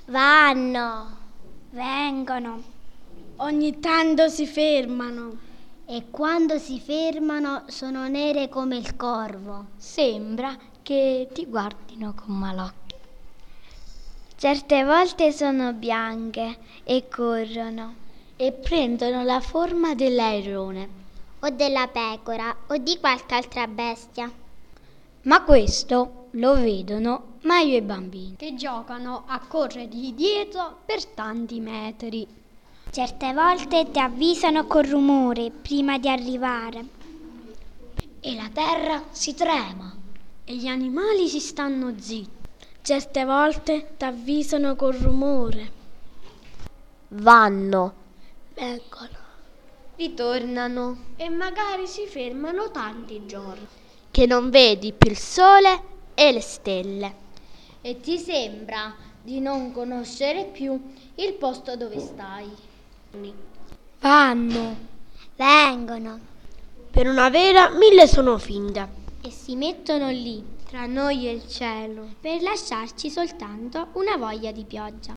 Vanno, vengono, ogni tanto si fermano. e quando si fermano sono nere come il corvo. Sembra che ti guardino con malocchio. Certe volte sono bianche e corrono. E prendono la forma dell'airone. O della pecora o di qualche altra bestia. Ma questo lo vedono meglio i bambini. Che giocano a corrergli dietro per tanti metri. Certe volte ti avvisano col rumore prima di arrivare. E la terra si trema. E gli animali si stanno zitti. Certe volte ti avvisano col rumore. Vanno, Vengono. Ritornano. E magari si fermano tanti giorni. che non vedi più il sole e le stelle. E ti sembra di non conoscere più il posto dove stai. Vanno. Vengono Per una vera, 1000 sono finte. e si mettono lì Tra noi e il cielo. per lasciarci soltanto una voglia di pioggia.